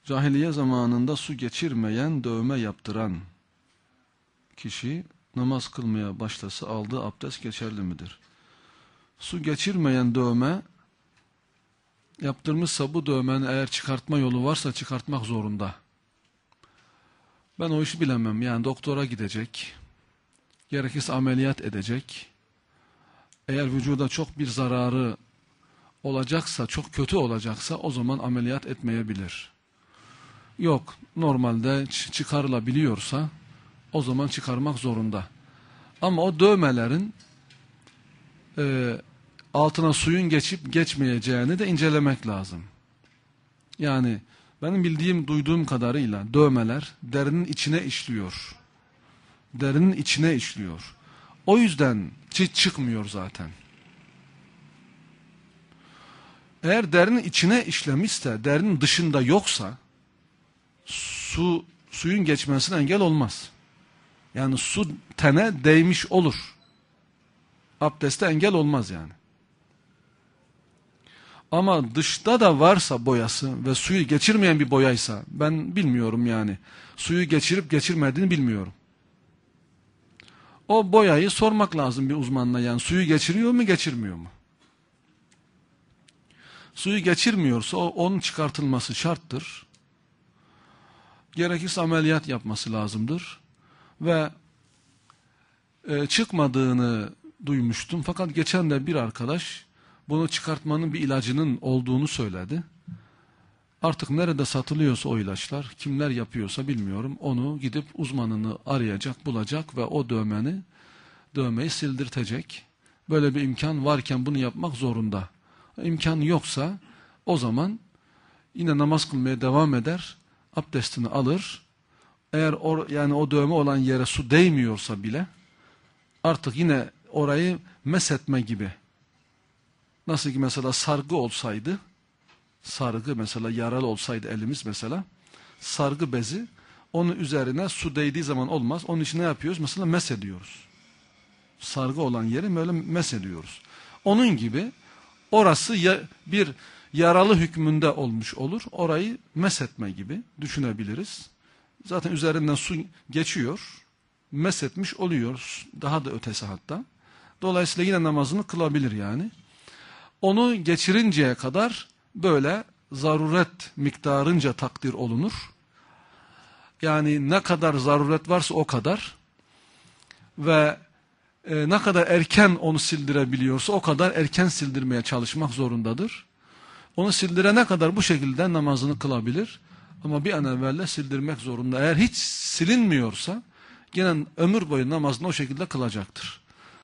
Cahiliye zamanında su geçirmeyen, dövme yaptıran kişi namaz kılmaya başlasa aldığı abdest geçerli midir? Su geçirmeyen dövme yaptırmışsa bu dövmenin eğer çıkartma yolu varsa çıkartmak zorunda. Ben o işi bilemem. Yani doktora gidecek, gerekirse ameliyat edecek. Eğer vücuda çok bir zararı olacaksa, çok kötü olacaksa o zaman ameliyat etmeyebilir. Yok, normalde çıkarılabiliyorsa o zaman çıkarmak zorunda. Ama o dövmelerin altına suyun geçip geçmeyeceğini de incelemek lazım. Yani benim bildiğim, duyduğum kadarıyla dövmeler derinin içine işliyor. Derinin içine işliyor. O yüzden çıkmıyor zaten. Eğer derinin içine işlemişse, derinin dışında yoksa suyun geçmesine engel olmaz. Yani su tene değmiş olur. Abdeste engel olmaz yani. Ama dışta da varsa boyası ve suyu geçirmeyen bir boyaysa, ben bilmiyorum yani. Suyu geçirip geçirmediğini bilmiyorum. O boyayı sormak lazım bir uzmanla, yani suyu geçiriyor mu geçirmiyor mu? Suyu geçirmiyorsa onun çıkartılması şarttır. Gerekirse ameliyat yapması lazımdır. Ve çıkmadığını duymuştum. Fakat geçen de bir arkadaş bunu çıkartmanın bir ilacının olduğunu söyledi. Artık nerede satılıyorsa o ilaçlar, kimler yapıyorsa bilmiyorum. Onu gidip uzmanını arayacak, bulacak ve o dövmeyi sildirtecek. Böyle bir imkan varken bunu yapmak zorunda. İmkan yoksa o zaman yine namaz kılmaya devam eder, abdestini alır. Eğer yani o dövme olan yere su değmiyorsa bile artık yine orayı meshetme gibi. Nasıl ki mesela sargı olsaydı, sargı mesela yaralı olsaydı elimiz mesela, sargı bezi, onun üzerine su değdiği zaman olmaz. Onun için ne yapıyoruz? Mesela meshediyoruz. Sargı olan yeri böyle meshediyoruz. Onun gibi orası bir yaralı hükmünde olmuş olur. Orayı meshetme gibi düşünebiliriz. Zaten üzerinden su geçiyor, meshetmiş oluyor. Daha da ötesi hatta. Dolayısıyla yine namazını kılabilir yani. Onu geçirinceye kadar böyle zaruret miktarınca takdir olunur. Yani ne kadar zaruret varsa o kadar ve ne kadar erken onu sildirebiliyorsa o kadar erken sildirmeye çalışmak zorundadır. Onu sildirene kadar bu şekilde namazını kılabilir. Ama bir an evvel sildirmek zorunda. Eğer hiç silinmiyorsa gene ömür boyu namazını o şekilde kılacaktır.